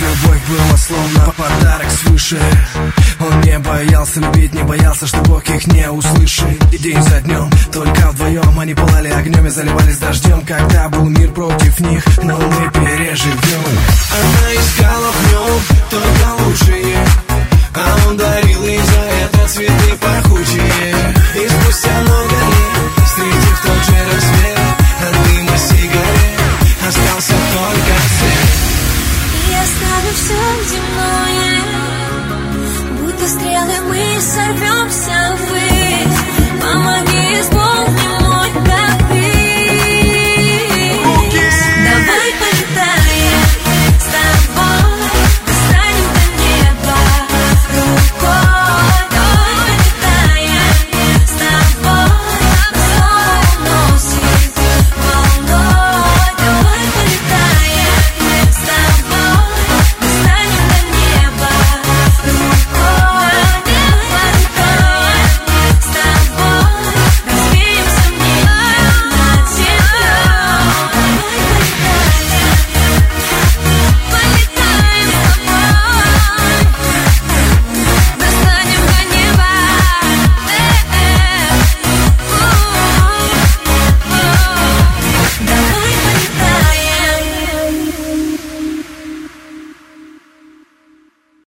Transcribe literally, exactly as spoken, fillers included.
любовь была словно подарок свыше. Он не боялся любить, не боялся, что Бог их не услышит. И день за днем, только вдвоем они пылали огнем и заливались дождем, когда был мир против них, но мы переживем. Она искала в нем только лучшее, а он дарил ей за это цветы пахучие. И спустя много лет, встретив тот же рассвет, от дыма сигарет остался только свет. Я оставлю все земное, будто стрелы мы сорвемся ввысь.